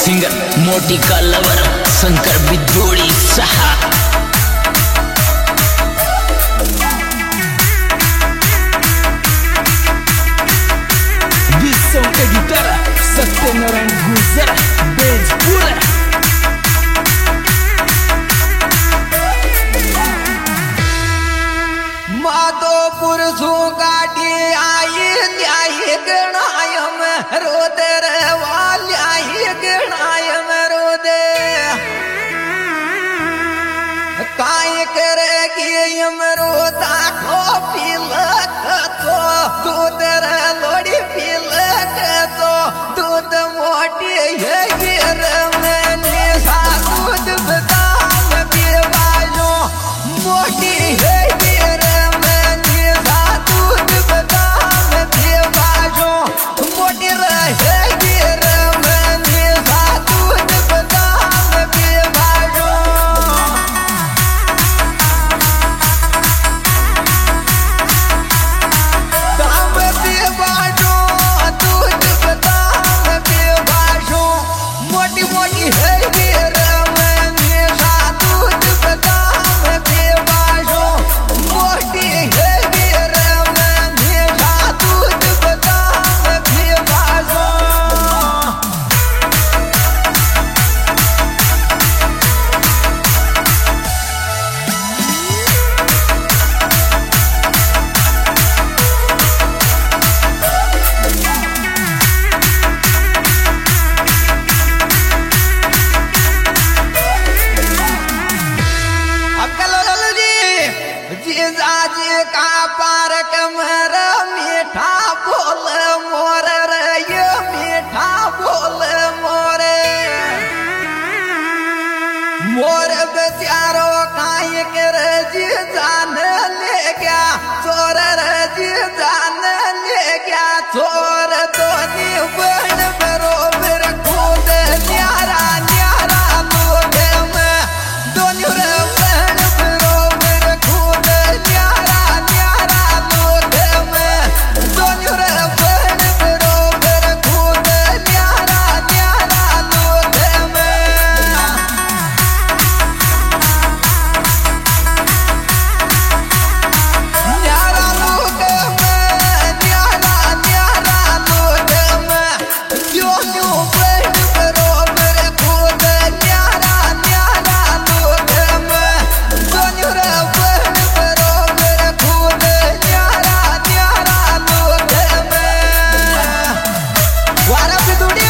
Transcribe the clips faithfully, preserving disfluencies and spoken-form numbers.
Singer मोटी का lover Shankar बिद्धोड़ी सहा। विश्व एडिटर सत्यनारायण गुजर बेजपुर। माधोपुर सो गाड़ी आई न्याय गणायम रोदे रे वाली गणायम रोदे काय करेगी यम रोदा को पिलक तो दूध रे लोड़ी पिलक तो दूध मोटी है गिर मैंने सा दूध बदाम पीवालो मोटी है गिर मैंने सा दूध बदाम पीवालो मोटी रहे गिर मैंने सा दूध बदाम पीवालो। दाम पीवालो दूध बदाम पीवालो मोटी मोटी है गिर मैंने सा दूध बदाम पीवालो मोटी है गिर मैंने सा दूध बदाम पीवालो। अब कलो लल्लू जी जीजा जी का पार्क मर मीठा बोल मोर रे ये मीठा बोल मोरे मोर बेचारो काहे कर जी जान ले गया चोर रे जी जान ले गया चोर तो नी बन बरोबर खुद न्यारा न्यारा लोग में दोनों रे बन बरोबर खुद न्यारा न्यारा लोग में दोनों रे बन बरोबर खुद न्यारा न्यारा लोग में। न्यारा लोग में न्यारा न्यारा लोग में दोनों बन बरोबर खुद न्यारा न्यारा लोग में दोनों रे बन बरोबर खुद न्यारा न्यारा लोग में। वारा भी दुनिया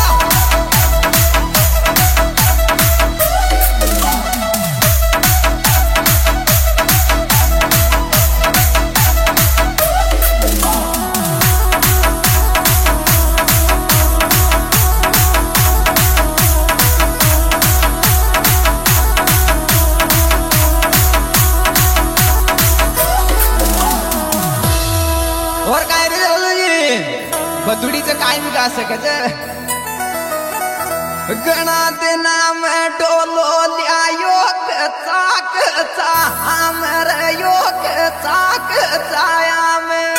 और काय रे लल्लू जी बदुडीचं काय मी का सकत गणा दिना में डोलो लियायो कचा कचा हमर यो कचा कचाया में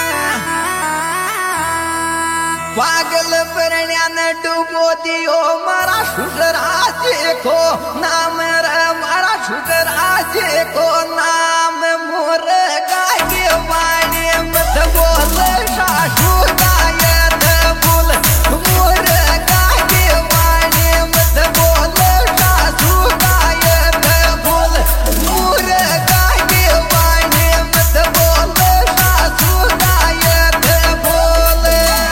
पागल परण्यान डुबो दियो मारा शुगराज को नाम रे मारा शुगराज को नाम मोर गाय वाणी मत बोल सासू गायत बोल मोर गाय वाणी मत बोल सासू गायत बोल मोर गाय वाणी मत बोल सासू गायत बोल।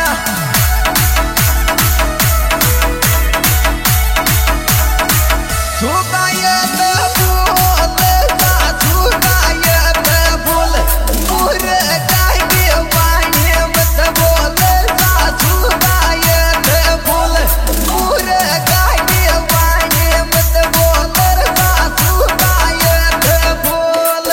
सुगायत बोल सासू गायत बोल मोर गाय वाणी मत बोल सासू गायत बोल मोर गाय वाणी मत बोल सासू गायत बोल।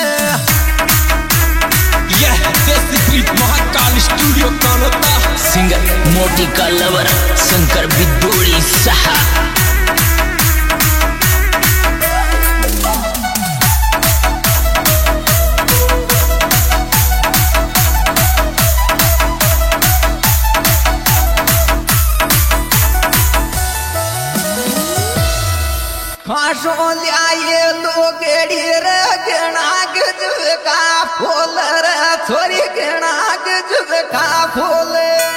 यह देसी प्रीत महाकाल स्टूडियो कानोता। सिंगर मोटी का लवर शंकर बिद्धोड़ी सहा। माशोल्या ये लोगड़ी रे गणाग जुका फूल रे छोरी गणाग जुका फूल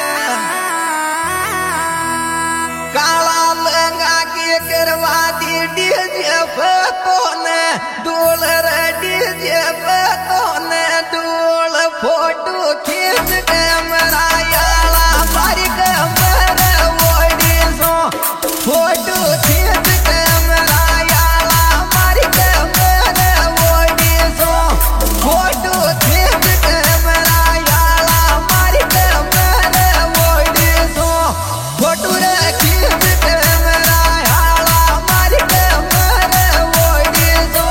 काला लंगा के करवा दी डीजे फतोन डोल रे डीजे फतोन डोल फोटो खींच कैमरा याला मारी कैमरा ओडी सो फोटो खींच कैमरा याला मारी कैमरा ओडी सो फोटो खींच कैमरा याला मारी कैमरा ओडी सो फोटो रे खींच कैमरा याला मारी कैमरा ओडी सो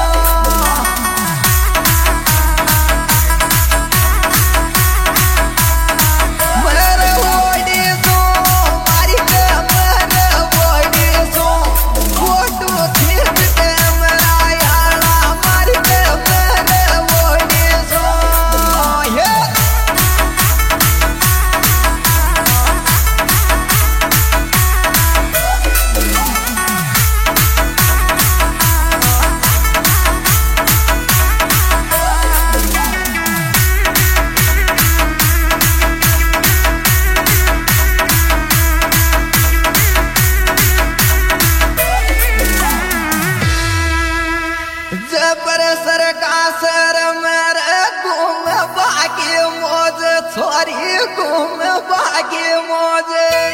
मर ओडी सो मारी कैमरा ओडी सो फोटो खींच कैमरा याला मारी कैमरा ओडी सो ये जबर सरका सर मर घूम बागे मौज छोरी घूम बागे मौज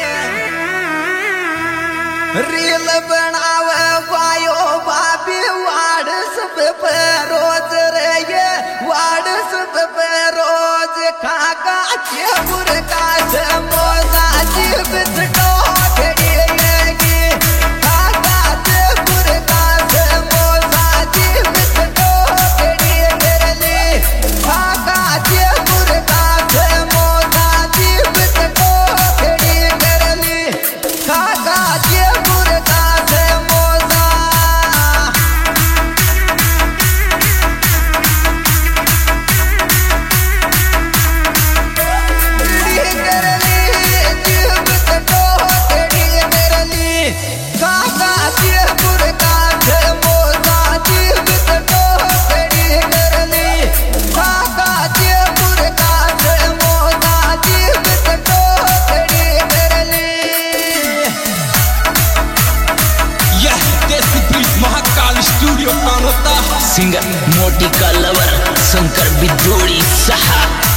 रील बनावे वायो बाबी वाड़ सब पे रोज रे ये वाड़ सब पे रोज खाका के बुरका से मोजा जीव बिचटो खड़ी येगी खाका के बुरका से मोजा जीव बिचटो खड़ी करली खाका के बुरका से मोजा जीव बिचटो खड़ी करली खाका के बुरका से मोजा यह देसी बीट महाकाल स्टूडियो कौन होता? सिंगर मोटी का लवर शंकर बिदोड़ी सहा।